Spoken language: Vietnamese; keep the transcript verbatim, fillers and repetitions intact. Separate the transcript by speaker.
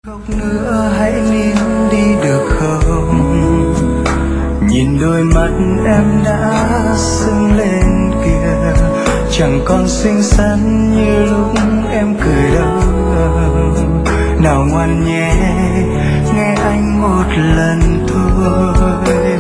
Speaker 1: Khóc nữa hãy nín đi được không? Nhìn đôi mắt em đã sưng lên kìa, chẳng còn xinh xắn như lúc em cười đâu. Nào ngoan nhé, nghe anh một lần thôi.